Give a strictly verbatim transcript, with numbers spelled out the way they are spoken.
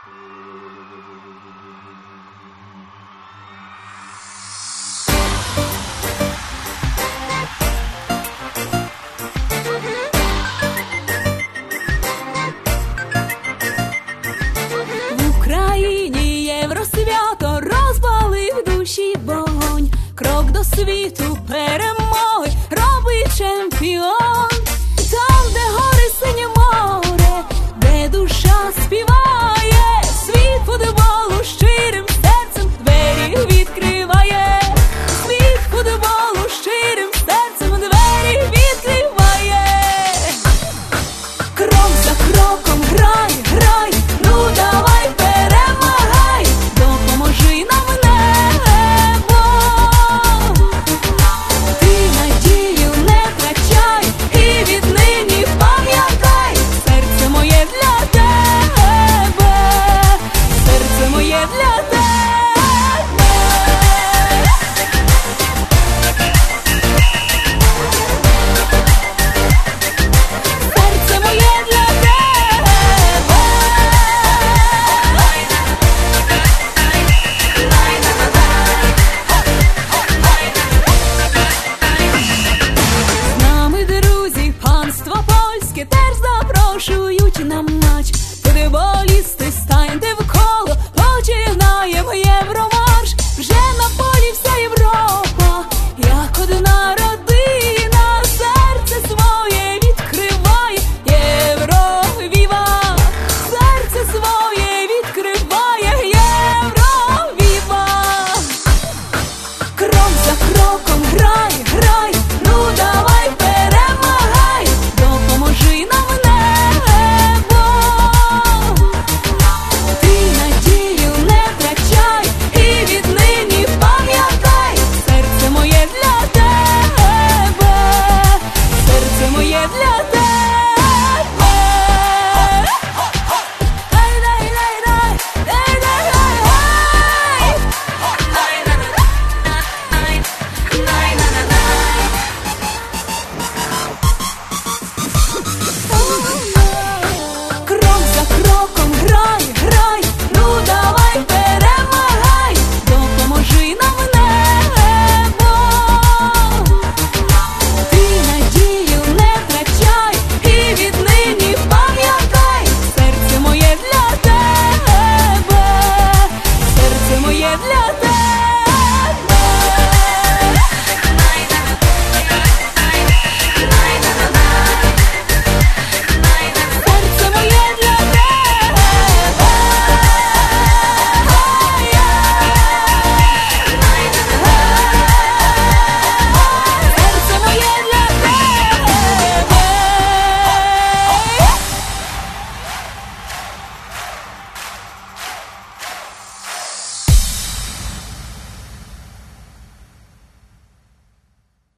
В Україні Євросвято розпалив душі вогонь. Крок до світу перемоги робить чемпіон. Там, де гори синє море, де душа співає, світ футболу щирим серцем двері відкриває. Світ футболу щирим серцем двері відкриває. Крок за кроком грай, грай, ну давай перемагай, допоможи нам небо. Ти надію не втрачай і віднині пам'ятай, серце моє для тебе, серце моє для тебе. Серце моє для тебе. З нами друзі, панство польське теж запрошують на матч. Футболісти